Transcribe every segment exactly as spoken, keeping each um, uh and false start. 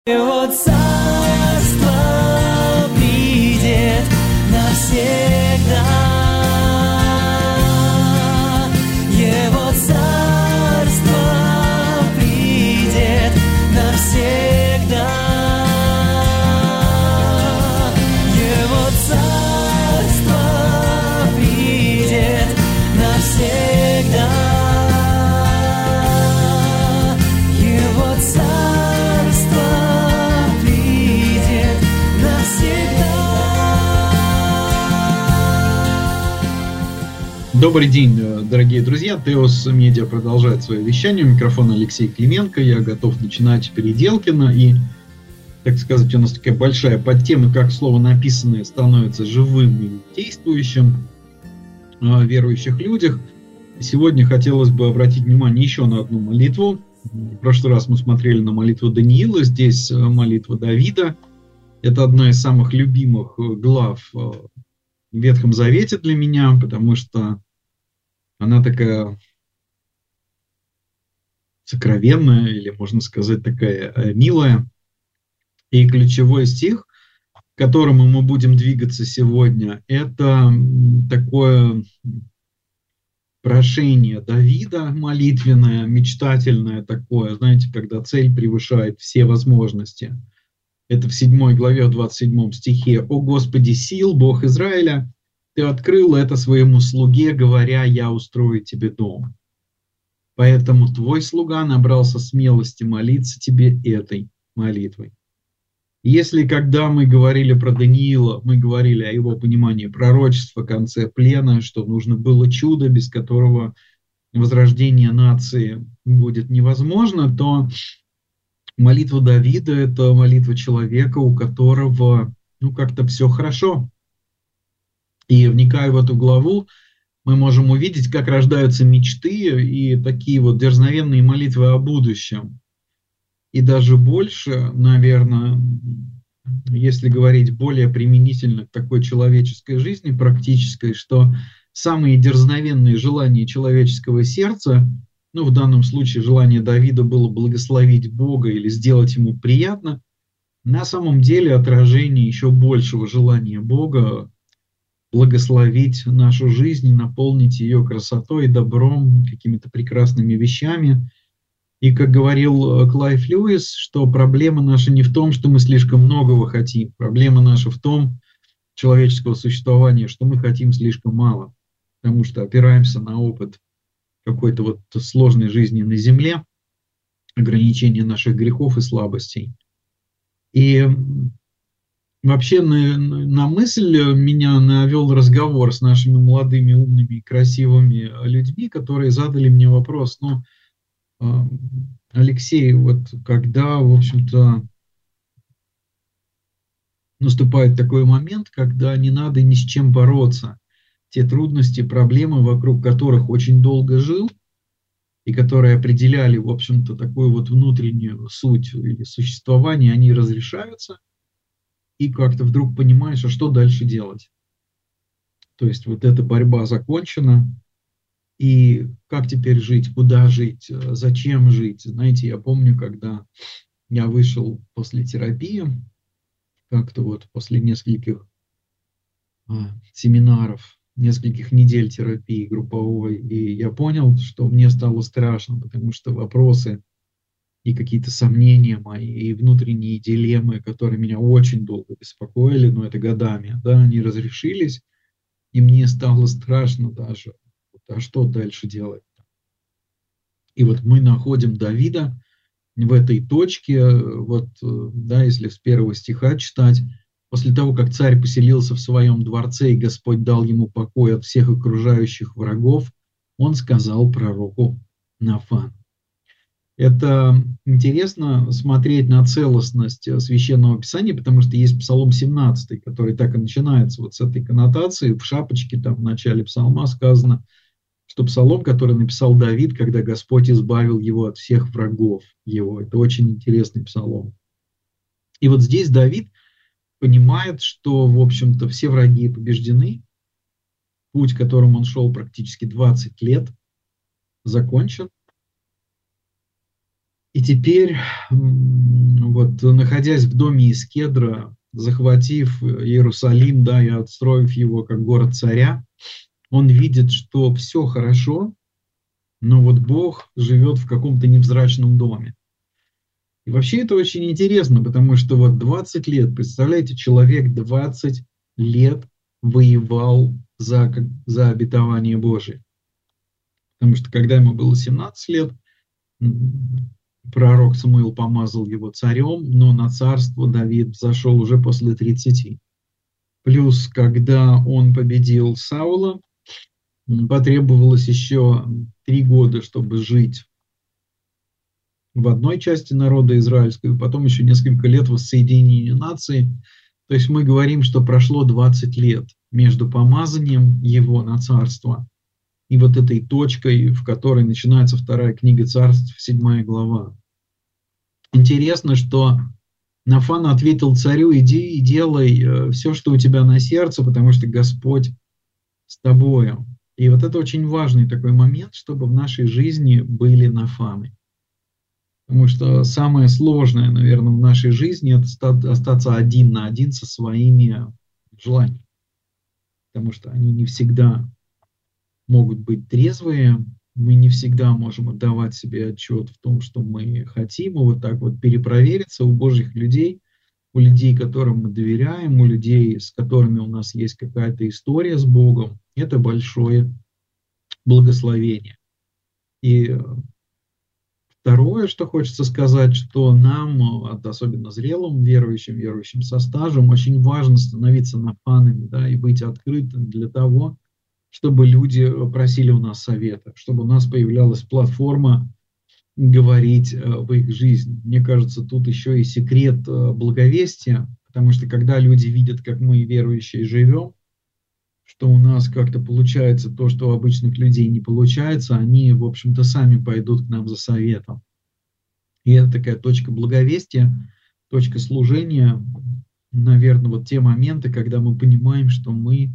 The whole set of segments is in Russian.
Его царство придет навсегда. Его царство придет навсегда. Его царство придет навсегда. Его царство придет навсегда. Добрый день, дорогие друзья. Теос Медиа продолжает свое вещание. У микрофона Алексей Клименко. Я готов начинать Переделкино. И, так сказать, у нас такая большая подтема, как слово написанное становится живым и действующим в верующих людях. Сегодня хотелось бы обратить внимание еще на одну молитву. В прошлый раз мы смотрели на молитву Даниила, здесь молитва Давида. Это одна из самых любимых глав в Ветхом Завете для меня, потому что она такая сокровенная, или, можно сказать, такая милая. И ключевой стих, к которому мы будем двигаться сегодня, это такое прошение Давида молитвенное, мечтательное такое, знаете, когда цель превышает все возможности. Это в седьмой главе, в двадцать седьмом стихе. «О Господи сил, Бог Израиля, Ты открыл это своему слуге, говоря, я устрою тебе дом. Поэтому твой слуга набрался смелости молиться тебе этой молитвой». Если когда мы говорили про Даниила, мы говорили о его понимании пророчества в конце плена, что нужно было чудо, без которого возрождение нации будет невозможно, то молитва Давида – это молитва человека, у которого ну, как-то все хорошо. И вникая в эту главу, мы можем увидеть, как рождаются мечты и такие вот дерзновенные молитвы о будущем. И даже больше, наверное, если говорить более применительно к такой человеческой жизни, практической, что самые дерзновенные желания человеческого сердца, ну, в данном случае желание Давида было благословить Бога или сделать ему приятно, на самом деле отражение еще большего желания Бога благословить нашу жизнь, наполнить ее красотой, добром, какими-то прекрасными вещами. И, как говорил Клайв Льюис, что проблема наша не в том, что мы слишком многого хотим. Проблема наша в том, человеческого существования, что мы хотим слишком мало, потому что опираемся на опыт какой-то вот сложной жизни на земле, ограничения наших грехов и слабостей. И вообще на, на мысль меня навел разговор с нашими молодыми, умными, красивыми людьми, которые задали мне вопрос, ну, Алексей, вот когда, в общем-то, наступает такой момент, когда не надо ни с чем бороться, те трудности, проблемы, вокруг которых очень долго жил, и которые определяли, в общем-то, такую вот внутреннюю суть или существование, они разрешаются, и как-то вдруг понимаешь, а что дальше делать? То есть вот эта борьба закончена, и как теперь жить, куда жить, зачем жить? Знаете, я помню, когда я вышел после терапии, как-то вот после нескольких а, семинаров, нескольких недель терапии групповой, и я понял, что мне стало страшно, потому что вопросы и какие-то сомнения мои, и внутренние дилеммы, которые меня очень долго беспокоили, но это годами, да, они разрешились, и мне стало страшно даже. А что дальше делать? И вот мы находим Давида в этой точке, вот, да, если с первого стиха читать, после того, как царь поселился в своем дворце, и Господь дал ему покой от всех окружающих врагов, он сказал пророку Нафану. Это интересно смотреть на целостность Священного Писания, потому что есть Псалом семнадцатый, который так и начинается вот с этой коннотации, в шапочке там в начале псалма сказано, что псалом, который написал Давид, когда Господь избавил его от всех врагов его. Это очень интересный псалом. И вот здесь Давид понимает, что, в общем-то, все враги побеждены, путь, которым он шел практически двадцать лет, закончен. И теперь, вот, находясь в доме из кедра, захватив Иерусалим, да, и отстроив его как город царя, он видит, что все хорошо, но вот Бог живет в каком-то невзрачном доме. И вообще это очень интересно, потому что вот двадцать лет, представляете, человек двадцать лет воевал за, за обетование Божие. Потому что когда ему было семнадцать лет, пророк Самуил помазал его царем, но на царство Давид взошел уже после тридцати. Плюс, когда он победил Саула, потребовалось еще три года, чтобы жить в одной части народа израильского, и потом еще несколько лет воссоединения нации. То есть мы говорим, что прошло двадцать лет между помазанием его на царство и вот этой точкой, в которой начинается вторая книга Царств, седьмая глава. Интересно, что Нафан ответил царю: иди и делай все, что у тебя на сердце, потому что Господь с тобою. И вот это очень важный такой момент, чтобы в нашей жизни были Нафаны. Потому что самое сложное, наверное, в нашей жизни – это остаться один на один со своими желаниями. Потому что они не всегда могут быть трезвые, мы не всегда можем отдавать себе отчет в том, что мы хотим, и вот так вот перепровериться у Божьих людей, у людей, которым мы доверяем, у людей, с которыми у нас есть какая-то история с Богом. Это большое благословение. И второе, что хочется сказать, что нам, особенно зрелым верующим, верующим со стажем, очень важно становиться нафанами, да, и быть открытым для того, чтобы люди просили у нас совета, чтобы у нас появлялась платформа говорить в их жизни. Мне кажется, тут еще и секрет благовестия, потому что когда люди видят, как мы, верующие, живем, что у нас как-то получается то, что у обычных людей не получается, они, в общем-то, сами пойдут к нам за советом. И это такая точка благовестия, точка служения, наверное, вот те моменты, когда мы понимаем, что мы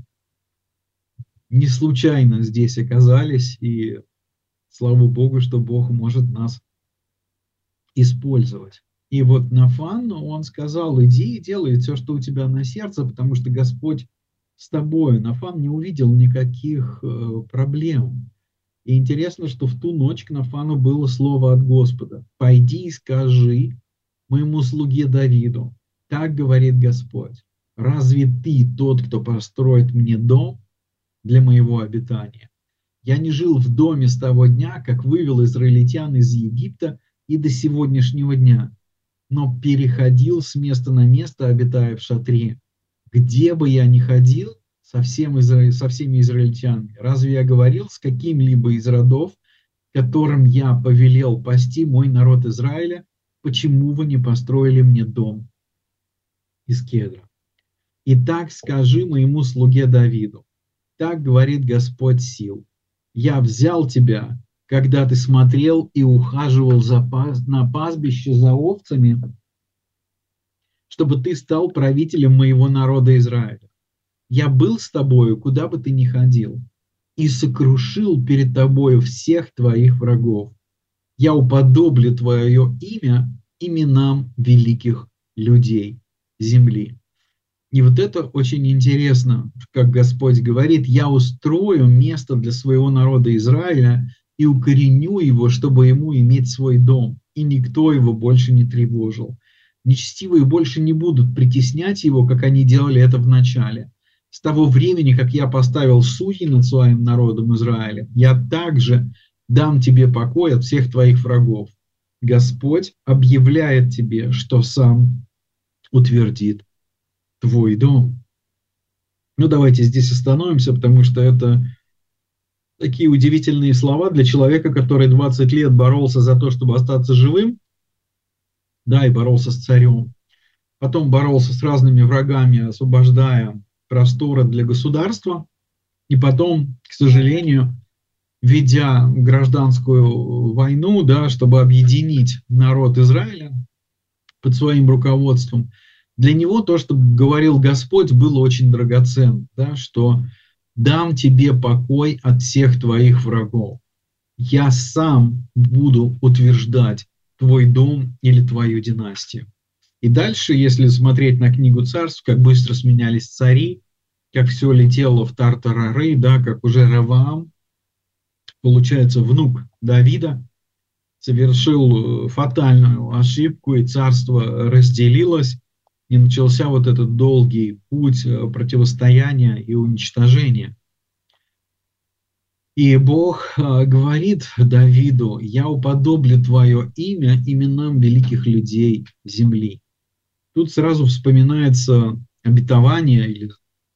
не случайно здесь оказались, и слава Богу, что Бог может нас использовать. И вот Нафан, он сказал: иди и делай все, что у тебя на сердце, потому что Господь с тобой. Нафан не увидел никаких э, проблем. И интересно, что в ту ночь к Нафану было слово от Господа: пойди и скажи моему слуге Давиду, так говорит Господь, разве ты тот, кто построит мне дом для моего обитания? Я не жил в доме с того дня, как вывел израильтян из Египта, и до сегодняшнего дня, но переходил с места на место, обитая в шатре. Где бы я ни ходил со, всем изра... со всеми израильтянами, разве я говорил с каким-либо из родов, которым я повелел пасти мой народ Израиля, почему вы не построили мне дом из кедра? Итак, скажи моему слуге Давиду, так говорит Господь сил, я взял тебя, когда ты смотрел и ухаживал за пас... на пастбище за овцами, чтобы ты стал правителем моего народа Израиля. Я был с тобою, куда бы ты ни ходил, и сокрушил перед тобою всех твоих врагов. Я уподоблю твое имя именам великих людей земли. И вот это очень интересно, как Господь говорит: я устрою место для своего народа Израиля и укореню его, чтобы ему иметь свой дом, и никто его больше не тревожил. Нечестивые больше не будут притеснять его, как они делали это в начале. С того времени, как я поставил судьи над своим народом Израиля, я также дам тебе покой от всех твоих врагов. Господь объявляет тебе, что сам утвердит твой дом. Ну, давайте здесь остановимся, потому что это такие удивительные слова для человека, который двадцать лет боролся за то, чтобы остаться живым, да, и боролся с царем. Потом боролся с разными врагами, освобождая просторы для государства. И потом, к сожалению, ведя гражданскую войну, да, чтобы объединить народ Израиля под своим руководством, для него то, что говорил Господь, было очень драгоценно, да, что «дам тебе покой от всех твоих врагов». Я сам буду утверждать твой дом или твою династию. И дальше, если смотреть на книгу царств, как быстро сменялись цари, как все летело в тартарары, да, как уже Раваам, получается, внук Давида, совершил фатальную ошибку, и царство разделилось, и начался вот этот долгий путь противостояния и уничтожения. И Бог говорит Давиду: «Я уподоблю твое имя именам великих людей земли». Тут сразу вспоминается обетование или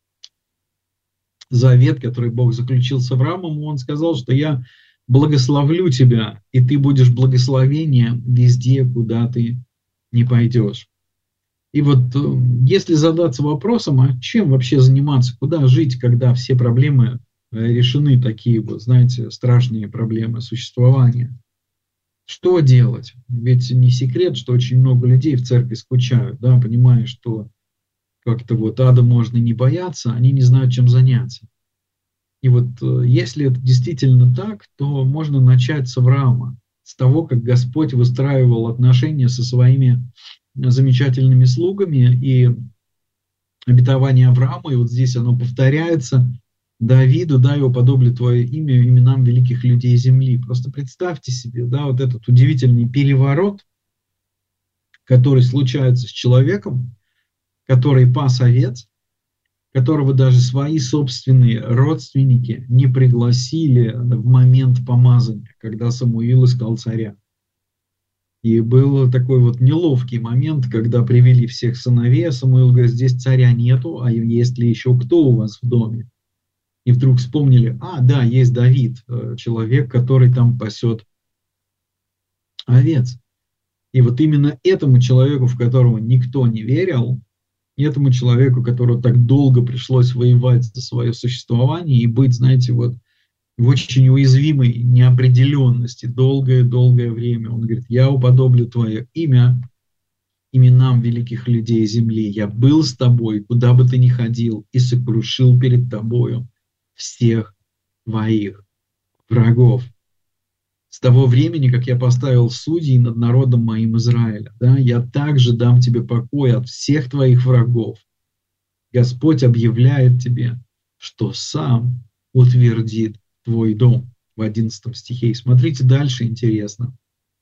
завет, который Бог заключил с Авраамом. Он сказал, что я благословлю тебя, и ты будешь благословением везде, куда ты не пойдешь. И вот если задаться вопросом, а чем вообще заниматься, куда жить, когда все проблемы решены, такие вот, знаете, страшные проблемы существования, что делать? Ведь не секрет, что очень много людей в церкви скучают, да, понимая, что как-то вот ада можно не бояться, они не знают, чем заняться. И вот если это действительно так, то можно начать с Авраама, с того, как Господь выстраивал отношения со своими замечательными слугами, и обетование Авраама, и вот здесь оно повторяется: Давиду, да, я уподоблю твое имя именам великих людей земли. Просто представьте себе, да, вот этот удивительный переворот, который случается с человеком, который пас овец, которого даже свои собственные родственники не пригласили в момент помазания, когда Самуил искал царя. И был такой вот неловкий момент, когда привели всех сыновей, а Самуил говорит: здесь царя нету, а есть ли еще кто у вас в доме? И вдруг вспомнили: а, да, есть Давид, человек, который там пасет овец. И вот именно этому человеку, в которого никто не верил, этому человеку, которому так долго пришлось воевать за свое существование и быть, знаете, вот в очень уязвимой неопределенности долгое-долгое время, он говорит: я уподоблю твое имя именам великих людей земли. Я был с тобой, куда бы ты ни ходил, и сокрушил перед тобою всех твоих врагов. С того времени, как я поставил судей над народом моим Израиля, да, я также дам тебе покой от всех твоих врагов. Господь объявляет тебе, что сам утвердит твой дом. В одиннадцатом стихе. И смотрите дальше, интересно.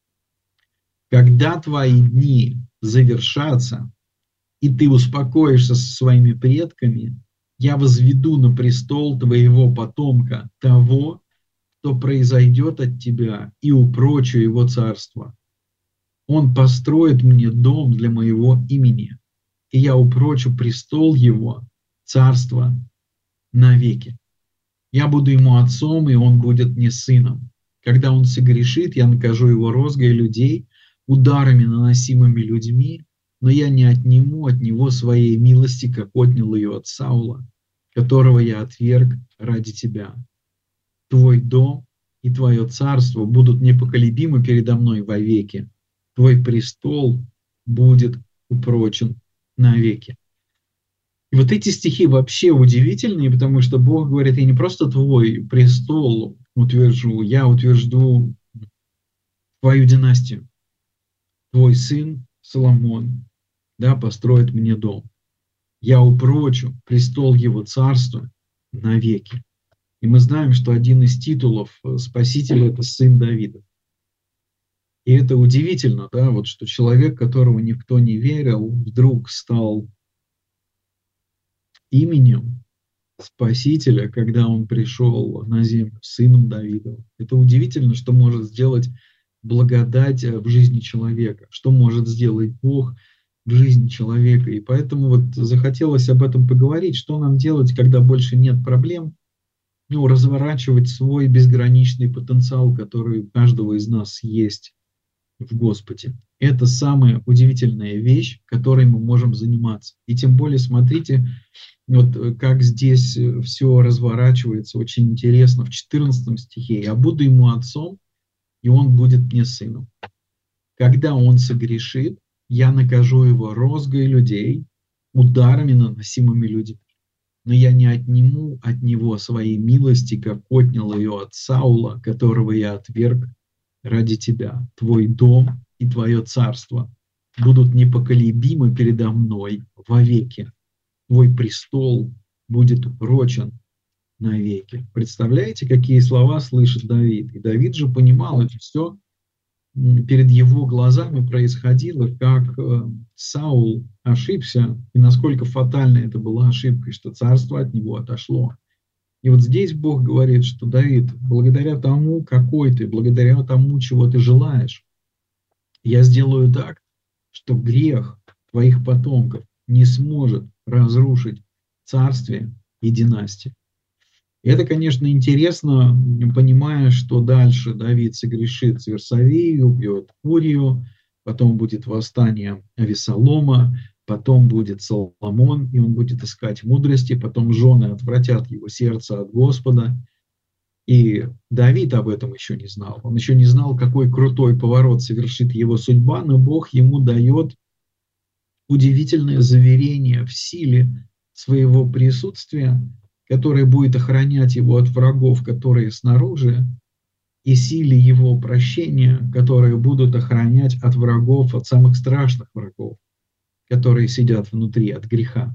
Когда твои дни завершатся, и ты успокоишься со своими предками, я возведу на престол твоего потомка, того, кто произойдет от тебя, и упрочу его царство. Он построит мне дом для моего имени, и я упрочу престол его, царство навеки. Я буду ему отцом, и он будет мне сыном. Когда он согрешит, я накажу его розгой людей, ударами, наносимыми людьми, но я не отниму от него своей милости, как отнял ее от Саула, которого я отверг ради тебя. Твой дом и твое царство будут непоколебимы передо мной вовеки. Твой престол будет упрочен навеки. И вот эти стихи вообще удивительные, потому что Бог говорит: я не просто твой престол утвержу, я утвержду твою династию. Твой сын Соломон, да, построит мне дом. Я упрочу престол его царства навеки. И мы знаем, что один из титулов Спасителя – это сын Давида. И это удивительно, да, вот что человек, которого никто не верил, вдруг стал именем Спасителя, когда он пришел на землю, сыном Давида. Это удивительно, что может сделать благодать в жизни человека, что может сделать Бог в жизни человека. И поэтому вот захотелось об этом поговорить, что нам делать, когда больше нет проблем. Ну, разворачивать свой безграничный потенциал, который у каждого из нас есть в Господе. Это самая удивительная вещь, которой мы можем заниматься. И тем более, смотрите, вот как здесь все разворачивается, очень интересно. В четырнадцатом стихе: «Я буду ему отцом, и он будет мне сыном. Когда он согрешит, я накажу его розгой людей, ударами, наносимыми людьми. Но я не отниму от него своей милости, как отнял ее от Саула, которого я отверг ради тебя. Твой дом и твое царство будут непоколебимы передо мной вовеки. Твой престол будет упрочен навеки. Представляете, какие слова слышит Давид? И Давид же понимал, это все перед его глазами происходило, как Саул ошибся, и насколько фатальной это была ошибка, что царство от него отошло. И вот здесь Бог говорит, что Давид, благодаря тому, какой ты, благодаря тому, чего ты желаешь, я сделаю так, что грех твоих потомков не сможет разрушить царствие и династию. И это, конечно, интересно, понимая, что дальше Давид согрешит с Версавией, убьет Урию, потом будет восстание Авессалома, потом будет Соломон, и он будет искать мудрости, потом жены отвратят его сердце от Господа. И Давид об этом еще не знал. Он еще не знал, какой крутой поворот совершит его судьба, но Бог ему дает удивительное заверение в силе своего присутствия, которое будет охранять его от врагов, которые снаружи, и силе его прощения, которые будут охранять от врагов, от самых страшных врагов, которые сидят внутри от греха.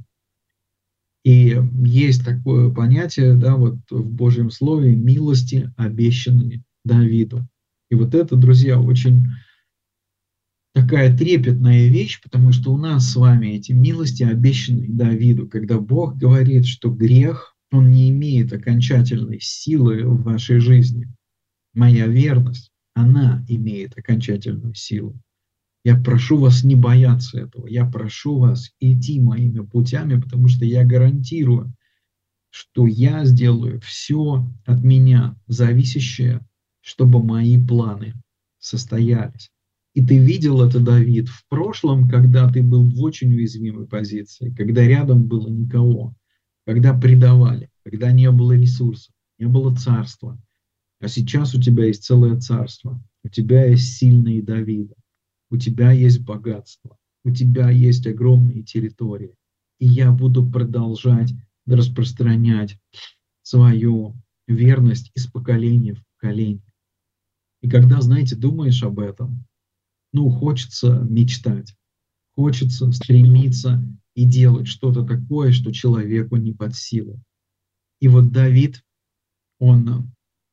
И есть такое понятие, да, вот в Божьем Слове, милости, обещанные Давиду. И вот это, друзья, очень такая трепетная вещь, потому что у нас с вами эти милости, обещанные Давиду, когда Бог говорит, что грех, он не имеет окончательной силы в вашей жизни. Моя верность, она имеет окончательную силу. Я прошу вас не бояться этого. Я прошу вас идти моими путями, потому что я гарантирую, что я сделаю все от меня зависящее, чтобы мои планы состоялись. И ты видел это, Давид, в прошлом, когда ты был в очень уязвимой позиции, когда рядом было никого, когда предавали, когда не было ресурсов, не было царства. А сейчас у тебя есть целое царство, у тебя есть сильные Давиды. У тебя есть богатство, у тебя есть огромные территории. И я буду продолжать распространять свою верность из поколения в поколение. И когда, знаете, думаешь об этом, ну, хочется мечтать, хочется стремиться и делать что-то такое, что человеку не под силу. И вот Давид, он,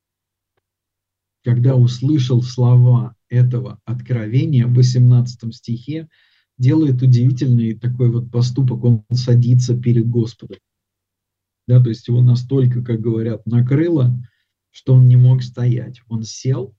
когда услышал слова этого откровения в восемнадцатом стихе, делает удивительный такой вот поступок. Он садится перед Господом. Да, то есть его настолько, как говорят, накрыло, что он не мог стоять. Он сел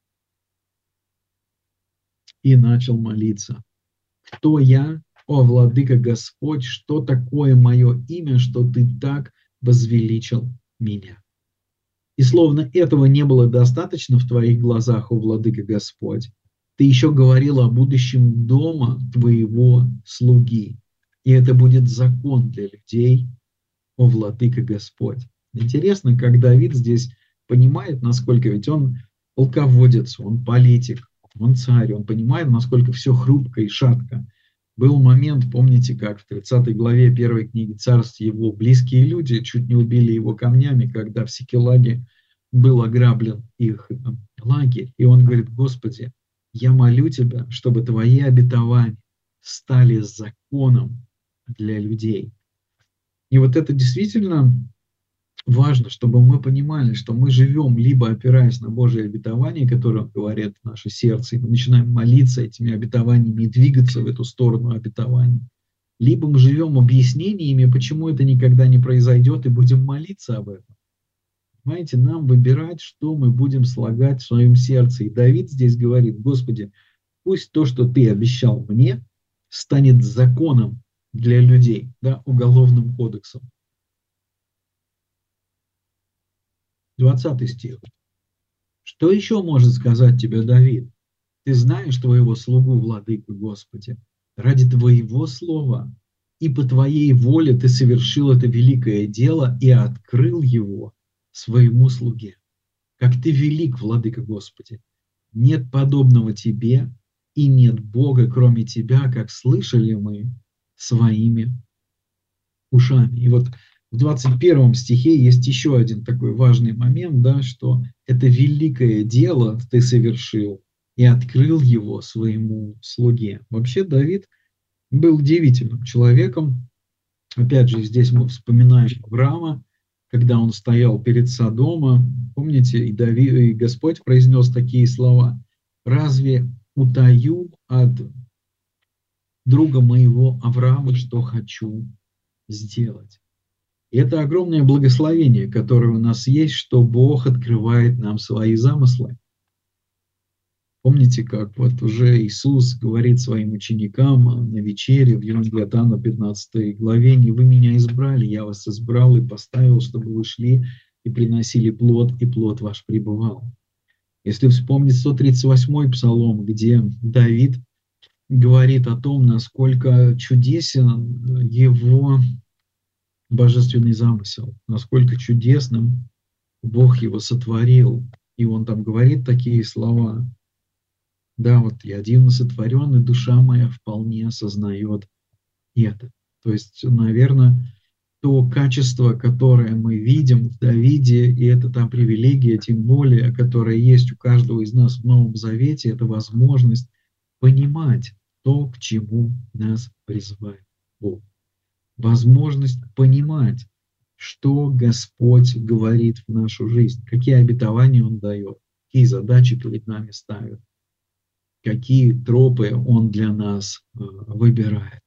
и начал молиться. Кто я, о владыка Господь, что такое мое имя, что ты так возвеличил меня? И словно этого не было достаточно в твоих глазах, о владыка Господь, ты еще говорил о будущем дома твоего слуги. И это будет закон для людей, о владыка Господь. Интересно, как Давид здесь понимает, насколько ведь он полководец, он политик, он царь, он понимает, насколько все хрупко и шатко. Был момент, помните, как в тридцатой главе первой книги Царств его близкие люди чуть не убили его камнями, когда в Сикелаге был ограблен их лагерь. И он говорит: Господи, я молю Тебя, чтобы Твои обетования стали законом для людей. И вот это действительно важно, чтобы мы понимали, что мы живем, либо опираясь на Божие обетования, которые говорят в наше сердце, и мы начинаем молиться этими обетованиями и двигаться в эту сторону обетований, либо мы живем объяснениями, почему это никогда не произойдет, и будем молиться об этом. Понимаете, нам выбирать, что мы будем слагать в своем сердце. И Давид здесь говорит: Господи, пусть то, что Ты обещал мне, станет законом для людей, да, уголовным кодексом. двадцатый стих. Что еще может сказать тебе Давид? Ты знаешь твоего слугу, владыку, Господи, ради Твоего слова и по Твоей воле Ты совершил это великое дело и открыл его своему слуге. Как Ты велик, владыка, Господи, нет подобного Тебе и нет Бога, кроме Тебя, как слышали мы своими ушами. И вот в двадцать первом стихе есть еще один такой важный момент, да, что это великое дело Ты совершил и открыл его своему слуге. Вообще Давид был удивительным человеком. Опять же, здесь мы вспоминаем Авраама, когда он стоял перед Содомом. Помните, и, Давид, и Господь произнес такие слова: «Разве утаю от друга моего Авраама, что хочу сделать?» И это огромное благословение, которое у нас есть, что Бог открывает нам свои замыслы. Помните, как вот уже Иисус говорит своим ученикам на вечере в Евангелии от Иоанна пятнадцатой главе: «Не вы меня избрали, я вас избрал и поставил, чтобы вы шли и приносили плод, и плод ваш пребывал». Если вспомнить сто тридцать восьмой псалом, где Давид говорит о том, насколько чудесен его божественный замысел, насколько чудесным Бог его сотворил. И он там говорит такие слова: «Да, вот я дивно сотворен, и душа моя вполне осознает это». То есть, наверное, то качество, которое мы видим в Давиде, и это та привилегия, тем более, которая есть у каждого из нас в Новом Завете, это возможность понимать то, к чему нас призывает Бог. Возможность понимать, что Господь говорит в нашу жизнь, какие обетования Он дает, какие задачи перед нами ставит, какие тропы Он для нас выбирает.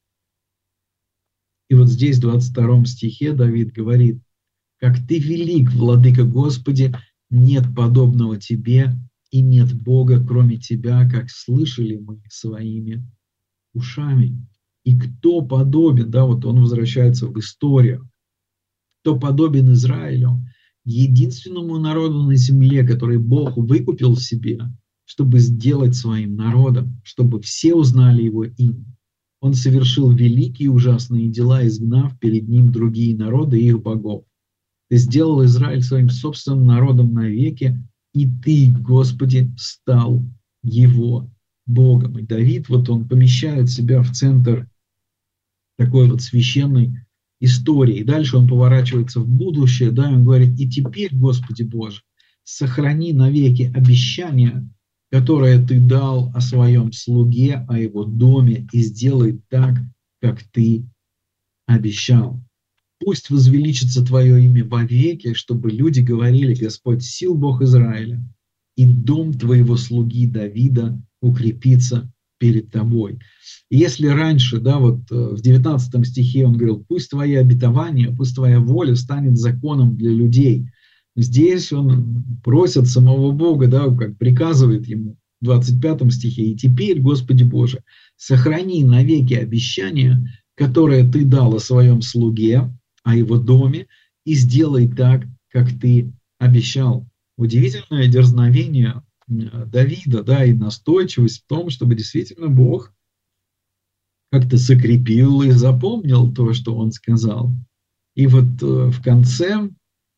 И вот здесь, в двадцать втором стихе, Давид говорит: «Как Ты велик, Владыка Господи, нет подобного Тебе, и нет Бога, кроме Тебя, как слышали мы своими ушами». И кто подобен, да, вот он возвращается в историю, кто подобен Израилю, единственному народу на земле, который Бог выкупил в себе, чтобы сделать своим народом, чтобы все узнали Его имя. Он совершил великие и ужасные дела, изгнав перед Ним другие народы и их богов. Ты сделал Израиль своим собственным народом навеки, и Ты, Господи, стал Его Богом. И Давид, вот он помещает себя в центр такой вот священной истории. И дальше он поворачивается в будущее, да, и он говорит: «И теперь, Господи Боже, сохрани навеки обещание, которое Ты дал о своем слуге, о его доме, и сделай так, как Ты обещал. Пусть возвеличится Твое имя вовеки, чтобы люди говорили: Господь сил, Бог Израиля, и дом Твоего слуги Давида укрепится перед Тобой». И если раньше, да, вот в девятнадцатом стихе он говорил: «Пусть Твои обетования, пусть Твоя воля станет законом для людей», здесь он просит самого Бога, да, как приказывает ему в двадцать пятом стихе: «И теперь, Господи Боже, сохрани навеки обещание, которое Ты дал о своем слуге, о его доме, и сделай так, как Ты обещал». Удивительное дерзновение Давида, да, и настойчивость в том, чтобы действительно Бог как-то закрепил и запомнил то, что он сказал. И вот в конце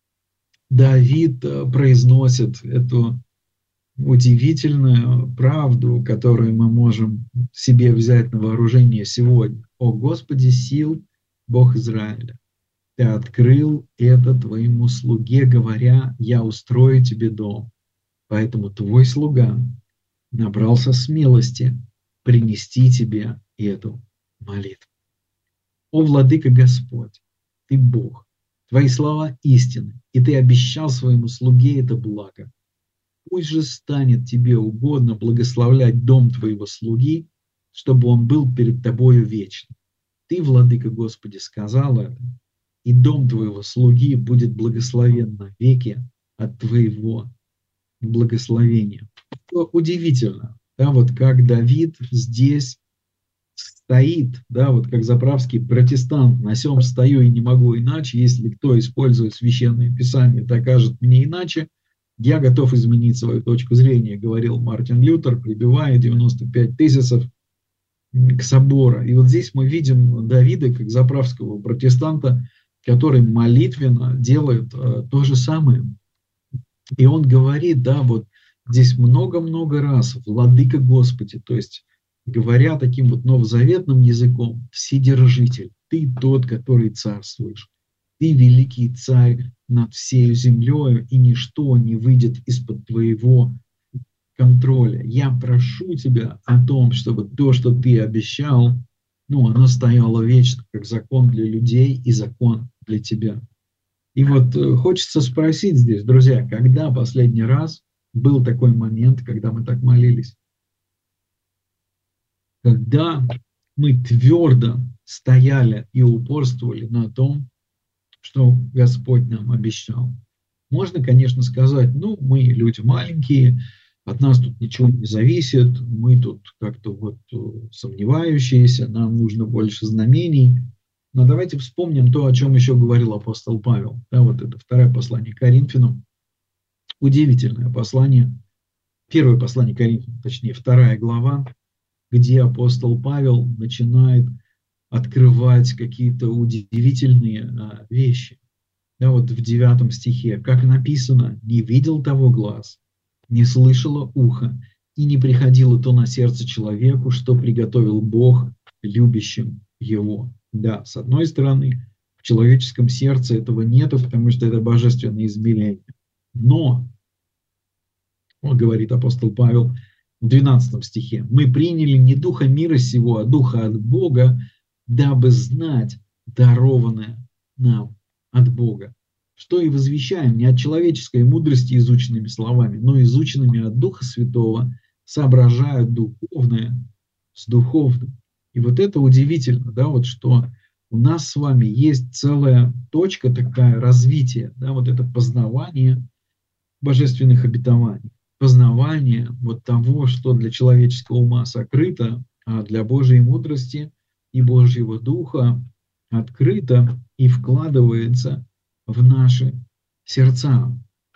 Давид произносит эту удивительную правду, которую мы можем себе взять на вооружение сегодня. «О Господи сил, Бог Израиля, Ты открыл это Твоему слуге, говоря: я устрою Тебе дом. Поэтому Твой слуга набрался смелости принести Тебе эту молитву. О Владыка Господь, Ты Бог, Твои слова истины, и Ты обещал своему слуге это благо. Пусть же станет Тебе угодно благословлять дом Твоего слуги, чтобы он был перед Тобою вечно. Ты, Владыка Господи, сказал это, и дом Твоего слуги будет благословен навеки от Твоего благословения». Удивительно, да, вот как Давид здесь стоит, да, вот как заправский протестант: «На сем стою и не могу иначе, если кто, используя священное писание, докажет мне иначе, я готов изменить свою точку зрения», говорил Мартин Лютер, прибивая девяносто пять тезисов к собору. И вот здесь мы видим Давида как заправского протестанта, который молитвенно делает э, то же самое. И он говорит, да, вот здесь много-много раз: «Владыка Господи», то есть говоря таким вот новозаветным языком: «Вседержитель, Ты тот, который царствуешь, Ты великий царь над всей землей, и ничто не выйдет из-под Твоего контроля. Я прошу тебя о том, чтобы то, что ты обещал, ну, оно стояло вечно, как закон для людей и закон для тебя. И вот э, хочется спросить здесь, друзья, когда последний раз был такой момент, когда мы так молились? Когда мы твердо стояли и упорствовали на том, что Господь нам обещал. Можно, конечно, сказать, ну, мы люди маленькие, от нас тут ничего не зависит, мы тут как-то вот э, сомневающиеся, нам нужно больше знамений. Но давайте вспомним то, о чем еще говорил апостол Павел. Да, вот это второе послание к Коринфянам. Удивительное послание. Первое послание к Коринфянам, точнее, вторая глава, где апостол Павел начинает открывать какие-то удивительные а, вещи. Да, вот в девятом стихе, как написано, «Не видел того глаз, не слышало ухо, и не приходило то на сердце человеку, что приготовил Бог любящим его». Да, с одной стороны, в человеческом сердце этого нету, потому что это божественное измерение. Но, он говорит апостол Павел в двенадцатом стихе, «Мы приняли не духа мира сего, а духа от Бога, дабы знать дарованное нам от Бога, что и возвещаем не от человеческой мудрости изученными словами, но изученными от Духа Святого, соображают духовное с духовным». И вот это удивительно, да, вот что у нас с вами есть целая точка такая развития, да, вот это познавание божественных обетований, познавание вот того, что для человеческого ума сокрыто, а для Божьей мудрости и Божьего Духа открыто и вкладывается в наши сердца.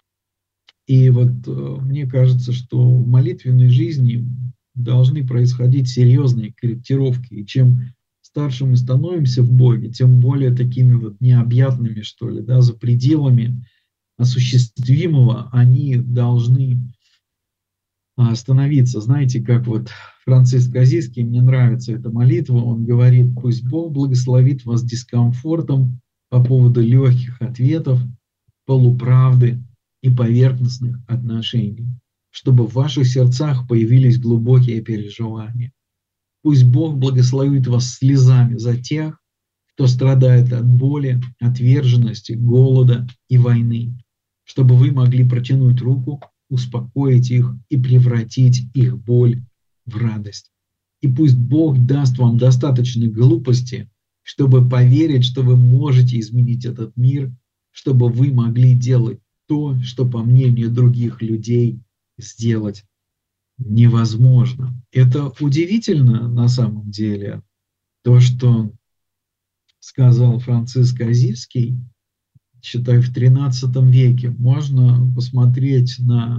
И вот э, мне кажется, что в молитвенной жизни должны происходить серьезные корректировки. И чем старше мы становимся в Боге, тем более такими вот необъятными, что ли, да, за пределами осуществимого они должны становиться. Знаете, как вот Франциск Азийский, мне нравится эта молитва, он говорит: пусть Бог благословит вас дискомфортом по поводу легких ответов, полуправды и поверхностных отношений, чтобы в ваших сердцах появились глубокие переживания. Пусть Бог благословит вас слезами за тех, кто страдает от боли, отверженности, голода и войны, чтобы вы могли протянуть руку, успокоить их и превратить их боль в радость. И пусть Бог даст вам достаточно глупости, чтобы поверить, что вы можете изменить этот мир, чтобы вы могли делать то, что, по мнению других людей, сделать невозможно. Это удивительно на самом деле, то, что сказал Франциск Азийский, считаю, в тринадцатом веке. Можно посмотреть на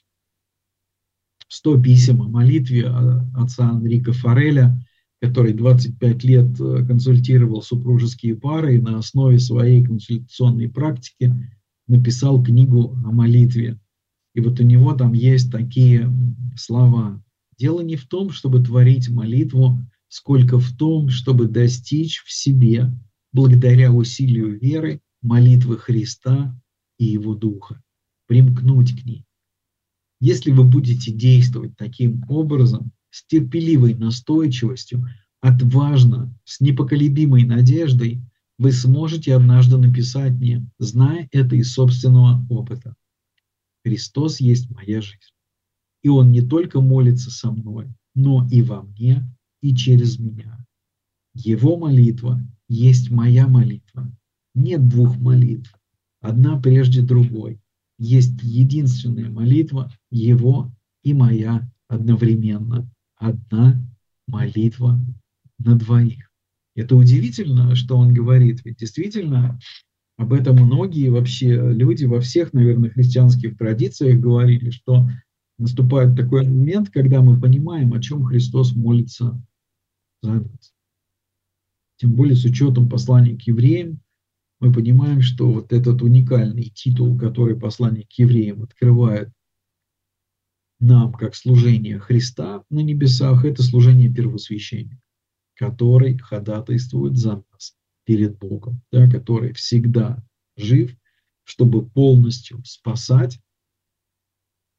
сто писем о молитве отца Энрико Фореля, который двадцать пять лет консультировал супружеские пары и на основе своей консультационной практики написал книгу о молитве. И вот у него там есть такие слова. Дело не в том, чтобы творить молитву, сколько в том, чтобы достичь в себе, благодаря усилию веры, молитвы Христа и Его Духа, примкнуть к ней. Если вы будете действовать таким образом, с терпеливой настойчивостью, отважно, с непоколебимой надеждой, вы сможете однажды написать мне, зная это из собственного опыта: Христос есть моя жизнь. И Он не только молится со мной, но и во мне, и через меня. Его молитва есть моя молитва. Нет двух молитв, одна прежде другой. Есть единственная молитва, Его и моя одновременно. Одна молитва на двоих. Это удивительно, что он говорит, ведь действительно об этом многие вообще люди во всех, наверное, христианских традициях говорили, что наступает такой момент, когда мы понимаем, о чем Христос молится за нас. Тем более с учетом послания к евреям, мы понимаем, что вот этот уникальный титул, который послание к евреям открывает нам как служение Христа на небесах, это служение первосвященника, который ходатайствует за нас перед Богом, да, который всегда жив, чтобы полностью спасать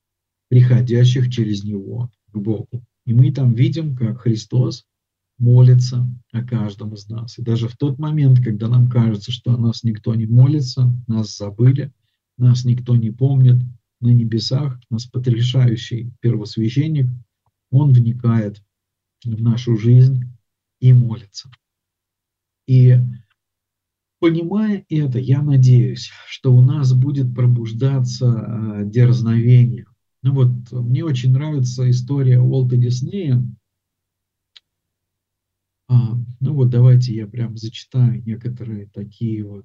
приходящих через него к Богу. И мы там видим, как Христос молится о каждом из нас. И даже в тот момент, когда нам кажется, что о нас никто не молится, нас забыли, нас никто не помнит, на небесах нас потрясающий первосвященник, он вникает в нашу жизнь и молится. И понимая это, я надеюсь, что у нас будет пробуждаться дерзновение. Ну вот, мне очень нравится история Уолта Диснея. А, ну вот, давайте я прям зачитаю некоторые такие вот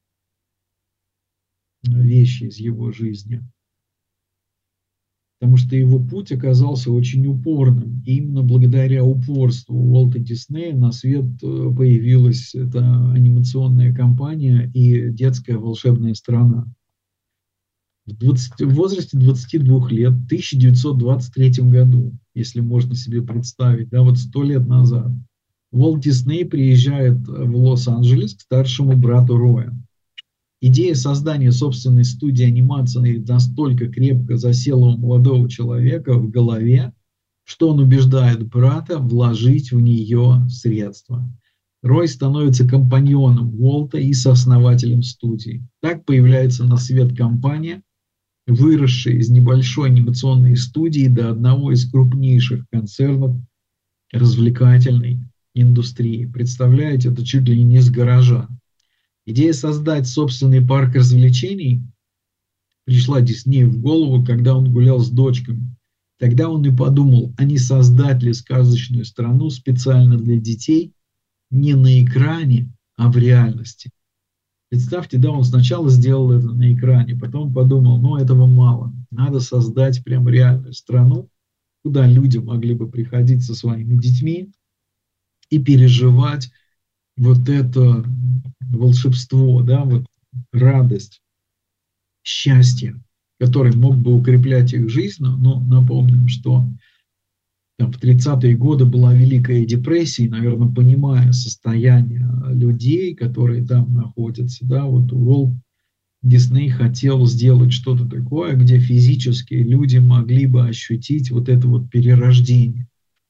вещи из его жизни. Потому что его путь оказался очень упорным. И именно благодаря упорству Уолта Диснея на свет появилась эта анимационная компания и детская волшебная страна. В, двадцати, в возрасте двадцати двух лет, в тысяча девятьсот двадцать третьем году, если можно себе представить, да, вот сто лет назад, Уолт Дисней приезжает в Лос-Анджелес к старшему брату Роя. Идея создания собственной студии анимации настолько крепко засела у молодого человека в голове, что он убеждает брата вложить в нее средства. Рой становится компаньоном Уолта и сооснователем студии. Так появляется на свет компания, выросшая из небольшой анимационной студии до одного из крупнейших концернов развлекательной индустрии. Представляете, это чуть ли не с гаража. Идея создать собственный парк развлечений пришла Диснею в голову, когда он гулял с дочками. Тогда он и подумал, а не создать ли сказочную страну специально для детей не на экране, а в реальности. Представьте, да, он сначала сделал это на экране, потом подумал, ну этого мало, надо создать прям реальную страну, куда люди могли бы приходить со своими детьми и переживать вот это волшебство, да, вот радость, счастье, который мог бы укреплять их жизнь. Но напомним, что там, в тридцатые годы была Великая депрессия, и, наверное, понимая состояние людей, которые там находятся, да, вот Уолт Дисней хотел сделать что-то такое, где физически люди могли бы ощутить вот это вот перерождение.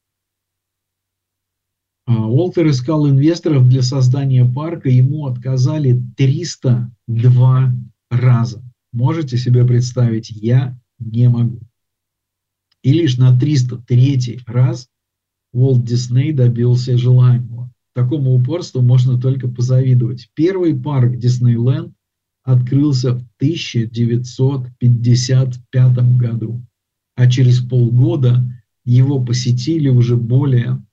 Уолтер искал инвесторов для создания парка, ему отказали триста два раза. Можете себе представить? Я не могу. И лишь на триста третий раз Уолт Дисней добился желаемого. Такому упорству можно только позавидовать. Первый парк Диснейленд открылся в тысяча девятьсот пятьдесят пятом году, а через полгода его посетили уже более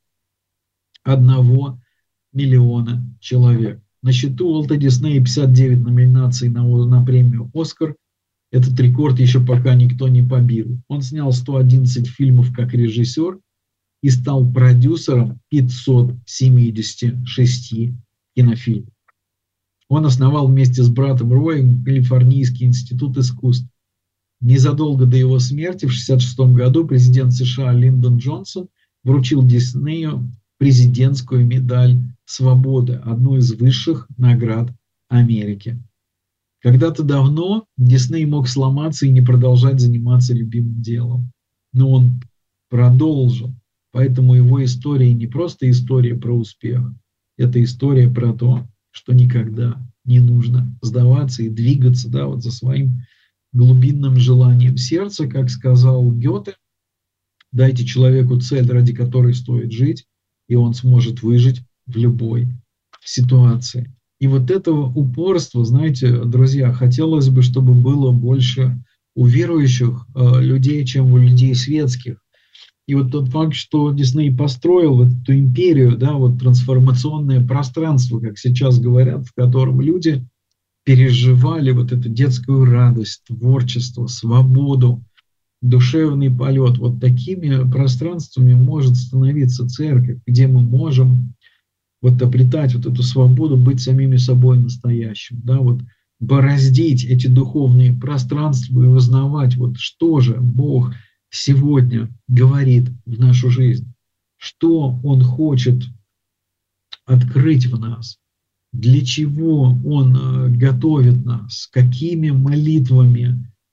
одного миллиона человек. На счету Уолта Диснея пятьдесят девять номинаций на, на премию «Оскар». Этот рекорд еще пока никто не побил. Он снял сто одиннадцать фильмов как режиссер и стал продюсером пятисот семидесяти шести кинофильмов. Он основал вместе с братом Роем Калифорнийский институт искусств. Незадолго до его смерти в шестьдесят шестом году президент США Линдон Джонсон вручил Диснею президентскую медаль свободы, одну из высших наград Америки. Когда-то давно Дисней мог сломаться и не продолжать заниматься любимым делом, но он продолжил. Поэтому его история не просто история про успех, это история про то, что никогда не нужно сдаваться и двигаться, да, вот за своим глубинным желанием сердца, как сказал Гёте, дайте человеку цель, ради которой стоит жить, и он сможет выжить в любой ситуации. И вот этого упорства, знаете, друзья, хотелось бы, чтобы было больше у верующих э, людей, чем у людей светских. И вот тот факт, что Дисней построил вот эту империю, да, вот трансформационное пространство, как сейчас говорят, в котором люди переживали вот эту детскую радость, творчество, свободу, душевный полет. Вот такими пространствами может становиться церковь, где мы можем вот обретать вот эту свободу, быть самими собой настоящим, да, вот бороздить эти духовные пространства и узнавать, вот что же Бог сегодня говорит в нашу жизнь, что Он хочет открыть в нас, для чего Он готовит нас, какими молитвами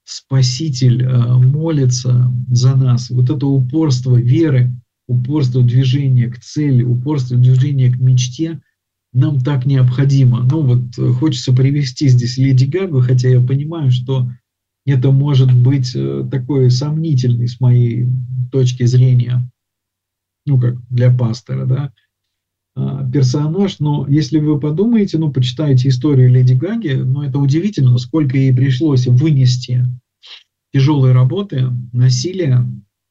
Спаситель э, молится за нас. Вот это упорство веры, упорство движения к цели, упорство движения к мечте нам так необходимо. Ну вот э, хочется привести здесь Леди Гагу, хотя я понимаю, что это может быть э, такой сомнительный с моей точки зрения, ну как для пастора, да, э, персонаж, но если вы подумаете, ну почитаете историю Леди Гаги, ну это удивительно, сколько ей пришлось вынести тяжелой работы, насилия,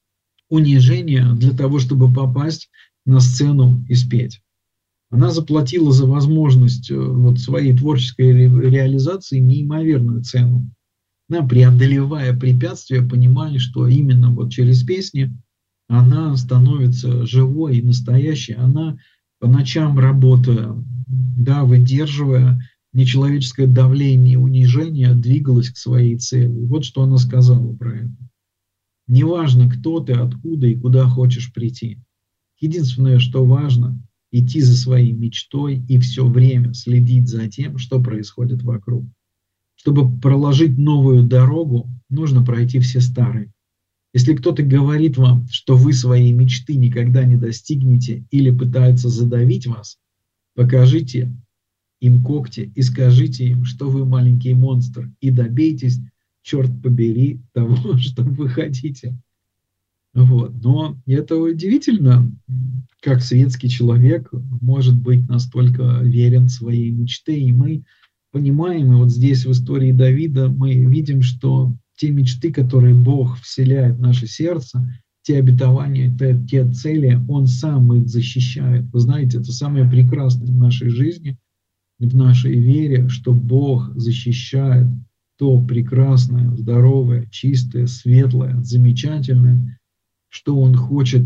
унижения для того, чтобы попасть на сцену и спеть. Она заплатила за возможность э, вот, своей творческой ре- реализации неимоверную цену. Она, преодолевая препятствия, понимая, что именно вот через песни она становится живой и настоящей. Она по ночам работая, да, выдерживая нечеловеческое давление и унижение, двигалась к своей цели. Вот что она сказала про это. Неважно, кто ты, откуда и куда хочешь прийти. Единственное, что важно, идти за своей мечтой и все время следить за тем, что происходит вокруг. Чтобы проложить новую дорогу, нужно пройти все старые. Если кто-то говорит вам, что вы своей мечты никогда не достигнете или пытается задавить вас, покажите им когти и скажите им, что вы маленький монстр, и добейтесь, черт побери, того, что вы хотите. Вот. Но это удивительно, как светский человек может быть настолько верен своей мечте, и мы понимаем, и вот здесь в истории Давида мы видим, что те мечты, которые Бог вселяет в наше сердце, те обетования, те, те цели, Он сам их защищает. Вы знаете, это самое прекрасное в нашей жизни, в нашей вере, что Бог защищает то прекрасное, здоровое, чистое, светлое, замечательное, что Он хочет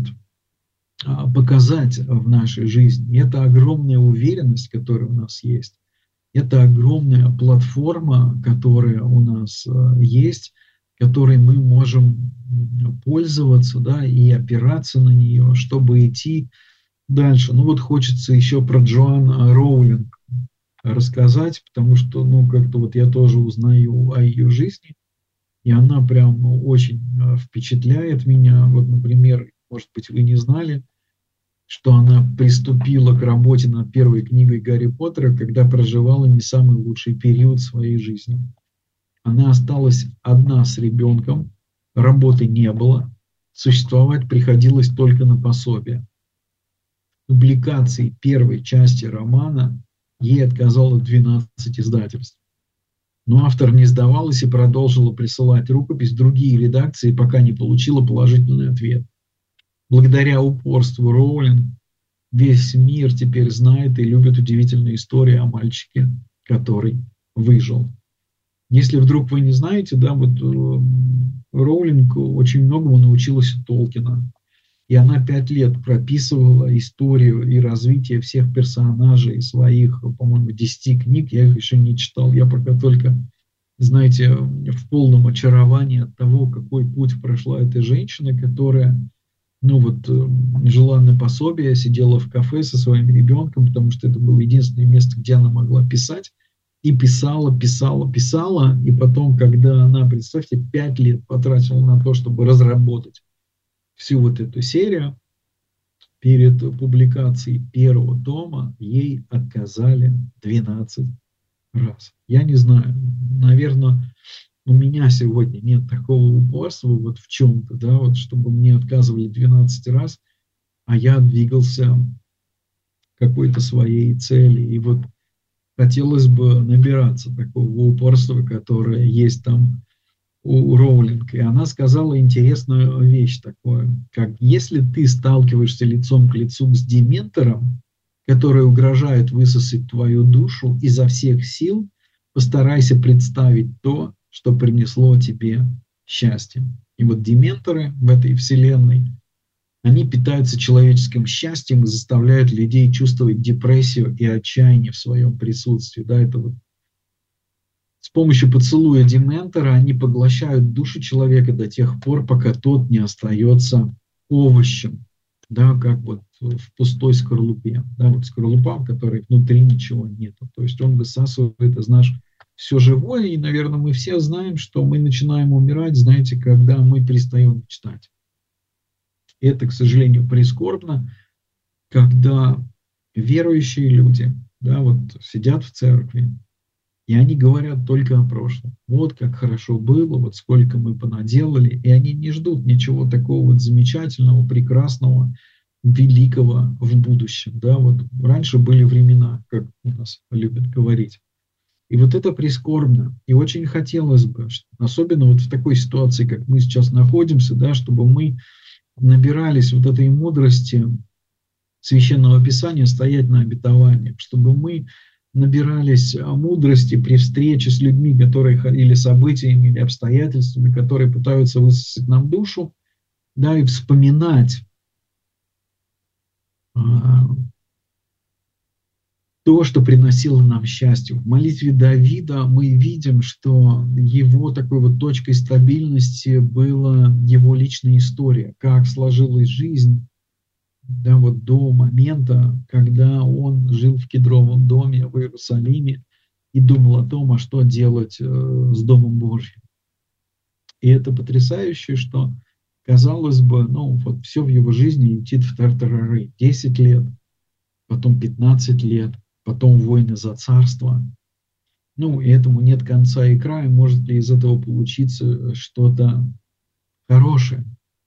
а, показать в нашей жизни. И это огромная уверенность, которая у нас есть. Это огромная платформа, которая у нас а, есть, которой мы можем пользоваться, да, и опираться на нее, чтобы идти дальше. Ну вот хочется еще про Джоан Роулинг рассказать, потому что, ну, как-то вот я тоже узнаю о ее жизни, и она прям ну, очень впечатляет меня. Вот, например, может быть, вы не знали, что она приступила к работе над первой книгой Гарри Поттера, когда проживала не самый лучший период своей жизни. Она осталась одна с ребенком, работы не было, существовать приходилось только на пособие. В публикации первой части романа ей отказало двенадцать издательств. Но автор не сдавалась и продолжила присылать рукопись в другие редакции, пока не получила положительный ответ. Благодаря упорству Роулинг весь мир теперь знает и любит удивительные истории о мальчике, который выжил. Если вдруг вы не знаете, да, вот Роулинг очень многому научилась у Толкина. И она пять лет прописывала историю и развитие всех персонажей своих, по-моему, десяти книг. Я их еще не читал. Я пока только, знаете, в полном очаровании от того, какой путь прошла эта женщина, которая, ну вот, жила на пособие, сидела в кафе со своим ребенком, потому что это было единственное место, где она могла писать. И писала, писала, писала. И потом, когда она, представьте, пять лет потратила на то, чтобы разработать всю вот эту серию, перед публикацией первого тома ей отказали двенадцать раз. Я не знаю, наверное, у меня сегодня нет такого упорства вот в чем-то, да, вот чтобы мне отказывали двенадцать раз, а я двигался к какой-то своей цели. И вот хотелось бы набираться такого упорства, которое есть там у Роулинг, и она сказала интересную вещь такую, как если ты сталкиваешься лицом к лицу с дементором, который угрожает высосать твою душу, изо всех сил постарайся представить то, что принесло тебе счастье. И вот дементоры в этой вселенной, они питаются человеческим счастьем и заставляют людей чувствовать депрессию и отчаяние в своем присутствии. Да, это вот с помощью поцелуя дементора они поглощают душу человека до тех пор, пока тот не остается овощем, да, как вот в пустой скорлупе, да, вот скорлупа, в которой внутри ничего нет. То есть он высасывает из нас все живое, и, наверное, мы все знаем, что мы начинаем умирать, знаете, когда мы перестаем мечтать. И это, к сожалению, прискорбно, когда верующие люди, да, вот сидят в церкви, и они говорят только о прошлом. Вот как хорошо было, вот сколько мы понаделали, и они не ждут ничего такого вот замечательного, прекрасного, великого в будущем. Да, вот раньше были времена, как у нас любят говорить. И вот это прискорбно. И очень хотелось бы, особенно вот в такой ситуации, как мы сейчас находимся, да, чтобы мы набирались вот этой мудрости Священного Писания стоять на обетованиях, чтобы мы набирались мудрости при встрече с людьми, которые, или событиями, или обстоятельствами, которые пытаются высосать нам душу, да, и вспоминать а, то, что приносило нам счастье. В молитве Давида мы видим, что его такой вот точкой стабильности была его личная история, как сложилась жизнь, да, вот до момента, когда он жил в кедровом доме в Иерусалиме и думал о том, а что делать э, с Домом Божьим. И это потрясающе, что, казалось бы, ну вот все в его жизни летит в тартарары. десять лет, потом пятнадцать лет, потом войны за царство. Ну, и этому нет конца и края. Может ли из этого получиться что-то хорошее?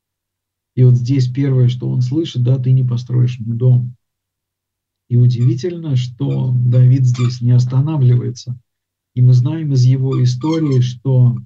И вот здесь первое, что он слышит, да, ты не построишь мне дом. И удивительно, что Давид здесь не останавливается. И мы знаем из его истории, что,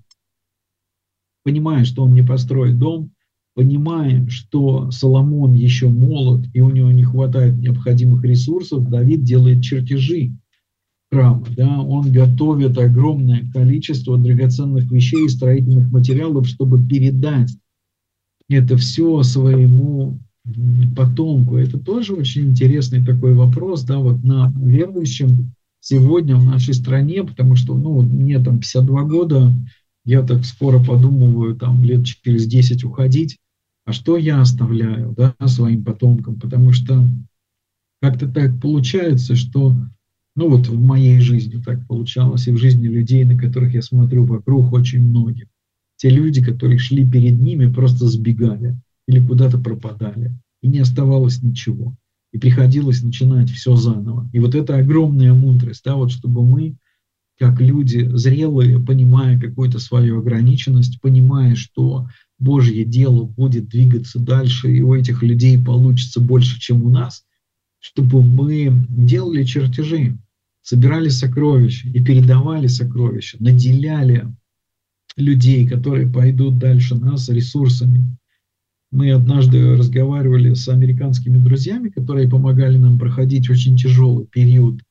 понимая, что он не построит дом, понимая, что Соломон еще молод, и у него не хватает необходимых ресурсов, Давид делает чертежи храма. Да? Он готовит огромное количество драгоценных вещей и строительных материалов, чтобы передать это все своему потомку. Это тоже очень интересный такой вопрос, да, вот на верующем сегодня в нашей стране, потому что, ну, мне там пятьдесят два года, я так скоро подумываю, там, лет через десять уходить, а что я оставляю, да, своим потомкам, потому что как-то так получается, что, ну, вот в моей жизни так получалось, и в жизни людей, на которых я смотрю вокруг, очень многих. Те люди, которые шли перед ними, просто сбегали или куда-то пропадали, и не оставалось ничего. И приходилось начинать все заново. И вот это огромная мудрость, да, вот чтобы мы, как люди зрелые, понимая какую-то свою ограниченность, понимая, что Божье дело будет двигаться дальше, и у этих людей получится больше, чем у нас, чтобы мы делали чертежи, собирали сокровища и передавали сокровища, наделяли людей, которые пойдут дальше нас ресурсами. Мы однажды разговаривали с американскими друзьями, которые помогали нам проходить очень тяжелый период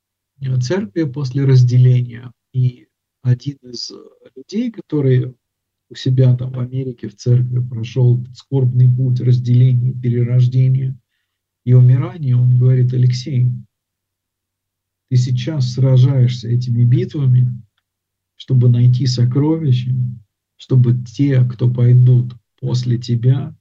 церкви после разделения. И один из людей, который у себя там в Америке в церкви прошел скорбный путь разделения, перерождения и умирания, он говорит: Алексей, ты сейчас сражаешься этими битвами, чтобы найти сокровища, чтобы те, кто пойдут после тебя,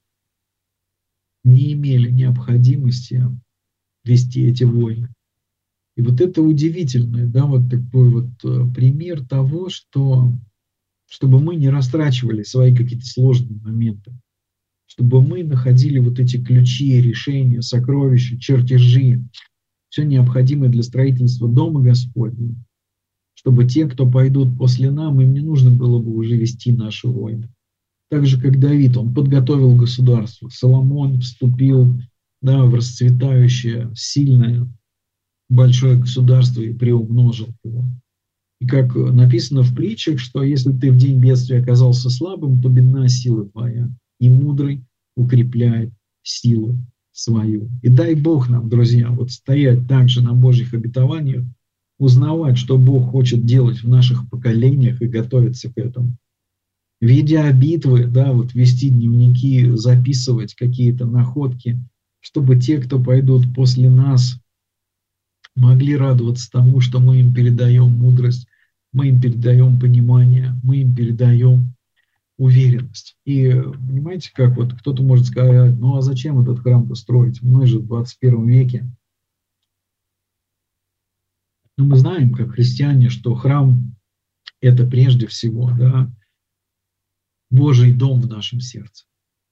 не имели необходимости вести эти войны. И вот это удивительный, да, вот такой вот пример того, что чтобы мы не растрачивали свои какие-то сложные моменты, чтобы мы находили вот эти ключи, решения, сокровища, чертежи, все необходимое для строительства Дома Господня, чтобы те, кто пойдут после нас, им не нужно было бы уже вести наши войны. Так же, как Давид, он подготовил государство. Соломон вступил, да, в расцветающее, сильное, большое государство и приумножил его. И как написано в притчах, что если ты в день бедствия оказался слабым, то бедна сила твоя, и мудрый укрепляет силу свою. И дай Бог нам, друзья, вот стоять также на Божьих обетованиях, узнавать, что Бог хочет делать в наших поколениях и готовиться к этому. Ведя битвы, да, вот вести дневники, записывать какие-то находки, чтобы те, кто пойдут после нас, могли радоваться тому, что мы им передаем мудрость, мы им передаем понимание, мы им передаем уверенность. И понимаете, как вот кто-то может сказать: ну а зачем этот храм-то строить? Мы же в двадцать первом веке. Но мы знаем, как христиане, что храм это прежде всего, да, Божий дом в нашем сердце.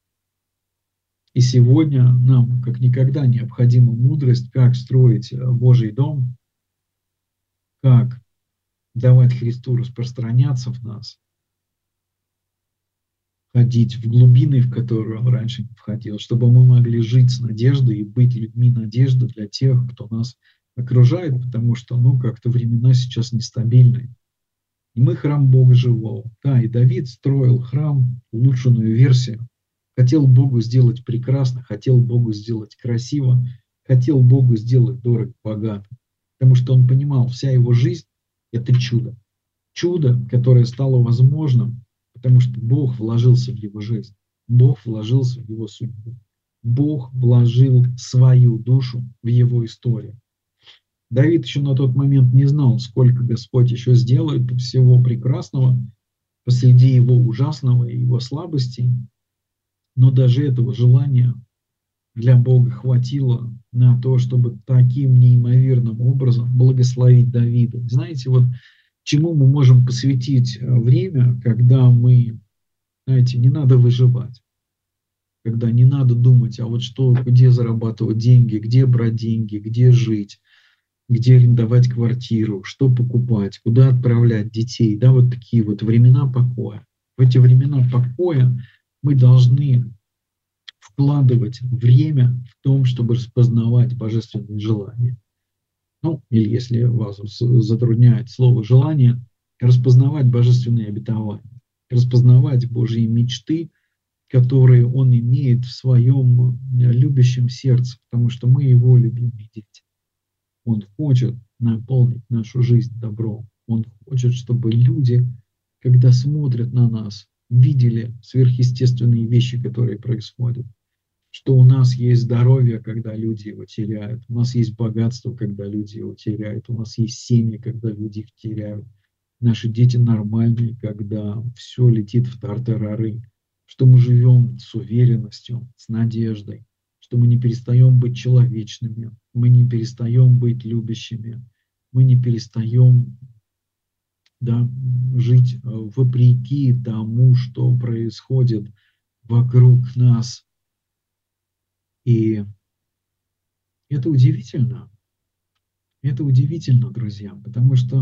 И сегодня нам как никогда необходима мудрость, как строить Божий дом, как давать Христу распространяться в нас, ходить в глубины, в которые Он раньше не входил, чтобы мы могли жить с надеждой и быть людьми надежды для тех, кто нас окружает, потому что, ну, как-то времена сейчас нестабильные. И мы храм Бога живого. Да, и Давид строил храм, улучшенную версию. Хотел Богу сделать прекрасно, хотел Богу сделать красиво, хотел Богу сделать дорого, богато. Потому что он понимал, вся его жизнь – это чудо. Чудо, которое стало возможным, потому что Бог вложился в его жизнь. Бог вложился в его судьбу. Бог вложил свою душу в его историю. Давид еще на тот момент не знал, сколько Господь еще сделает всего прекрасного посреди его ужасного и его слабостей. Но даже этого желания для Бога хватило на то, чтобы таким неимоверным образом благословить Давида. Знаете, вот чему мы можем посвятить время, когда мы, знаете, не надо выживать, когда не надо думать, а вот что, где зарабатывать деньги, где брать деньги, где жить, где арендовать квартиру, что покупать, куда отправлять детей. Да, вот такие вот времена покоя. В эти времена покоя мы должны вкладывать время в том, чтобы распознавать божественные желания. Ну, или если вас затрудняет слово «желание», распознавать божественные обетования, распознавать Божьи мечты, которые Он имеет в своем любящем сердце, потому что мы Его любимые дети. Он хочет наполнить нашу жизнь добром. Он хочет, чтобы люди, когда смотрят на нас, видели сверхъестественные вещи, которые происходят. Что у нас есть здоровье, когда люди его теряют. У нас есть богатство, когда люди его теряют. У нас есть семьи, когда люди их теряют. Наши дети нормальные, когда все летит в тартарары. Что мы живем с уверенностью, с надеждой. Что мы не перестаем быть человечными. Мы не перестаем быть любящими. Мы не перестаем, да, жить вопреки тому, что происходит вокруг нас. И это удивительно. Это удивительно, друзья, потому что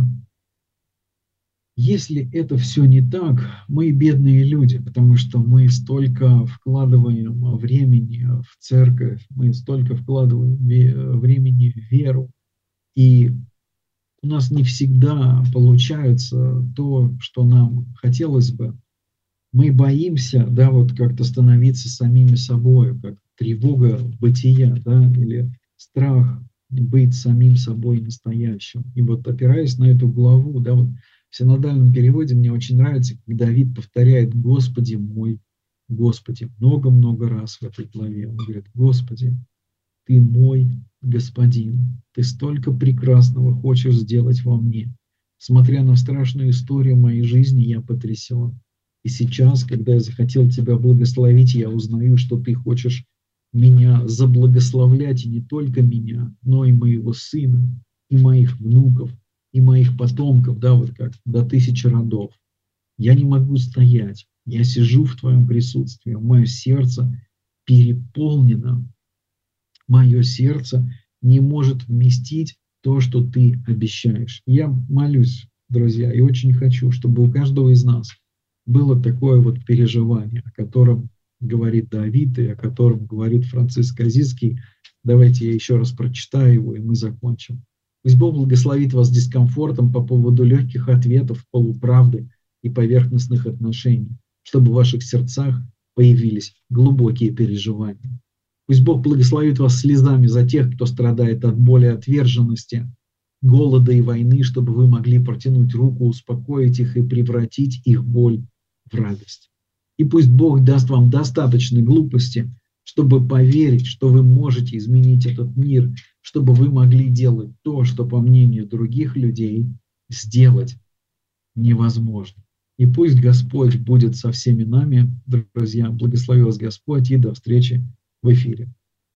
если это все не так, мы бедные люди, потому что мы столько вкладываем времени в церковь, мы столько вкладываем времени в веру, и у нас не всегда получается то, что нам хотелось бы. Мы боимся, да, вот как-то становиться самими собой, как тревога бытия, да, или страх быть самим собой настоящим. И вот опираясь на эту главу, да, вот в синодальном переводе мне очень нравится, как Давид повторяет «Господи мой, Господи» много-много раз в этой главе. Он говорит: «Господи, Ты мой Господин, Ты столько прекрасного хочешь сделать во мне. Смотря на страшную историю моей жизни, я потрясен. И сейчас, когда я захотел Тебя благословить, я узнаю, что Ты хочешь меня заблагословлять, и не только меня, но и моего сына, и моих внуков, и моих потомков, да, вот как до тысячи родов. Я не могу стоять, я сижу в Твоем присутствии, мое сердце переполнено, мое сердце не может вместить то, что Ты обещаешь». Я молюсь, друзья, и очень хочу, чтобы у каждого из нас было такое вот переживание, о котором говорит Давид и о котором говорит Франциск Азизский. Давайте я еще раз прочитаю его, и мы закончим. Пусть Бог благословит вас дискомфортом по поводу легких ответов, полуправды и поверхностных отношений, чтобы в ваших сердцах появились глубокие переживания. Пусть Бог благословит вас слезами за тех, кто страдает от боли и отверженности, голода и войны, чтобы вы могли протянуть руку, успокоить их и превратить их боль в радость. И пусть Бог даст вам достаточно глупости, чтобы поверить, что вы можете изменить этот мир, чтобы вы могли делать то, что, по мнению других людей, сделать невозможно. И пусть Господь будет со всеми нами, друзья. Благослови вас Господь, и до встречи в эфире.